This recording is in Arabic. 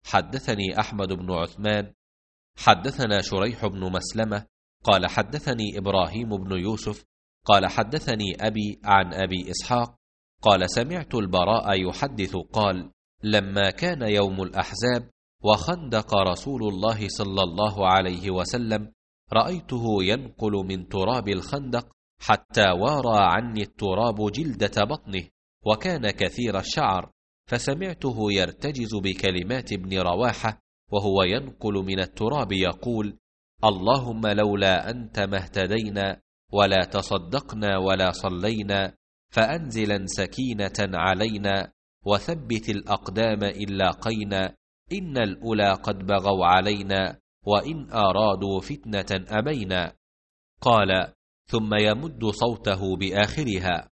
حدثني أحمد بن عثمان حدثنا شريح بن مسلمة قال حدثني إبراهيم بن يوسف قال حدثني أبي عن أبي إسحاق قال سمعت البراء يحدث قال لما كان يوم الأحزاب وخندق رسول الله صلى الله عليه وسلم رأيته ينقل من تراب الخندق حتى وارى عني التراب جلدة بطنه، وكان كثير الشعر، فسمعته يرتجز بكلمات ابن رواحة وهو ينقل من التراب يقول: اللهم لولا أنت ما اهتدينا ولا تصدقنا ولا صلينا، فأنزلا سكينة علينا وثبت الأقدام إن لاقينا، إن الأولى قد بغوا علينا وإن أرادوا فتنة أبينا. قال: ثم يمد صوته بآخرها: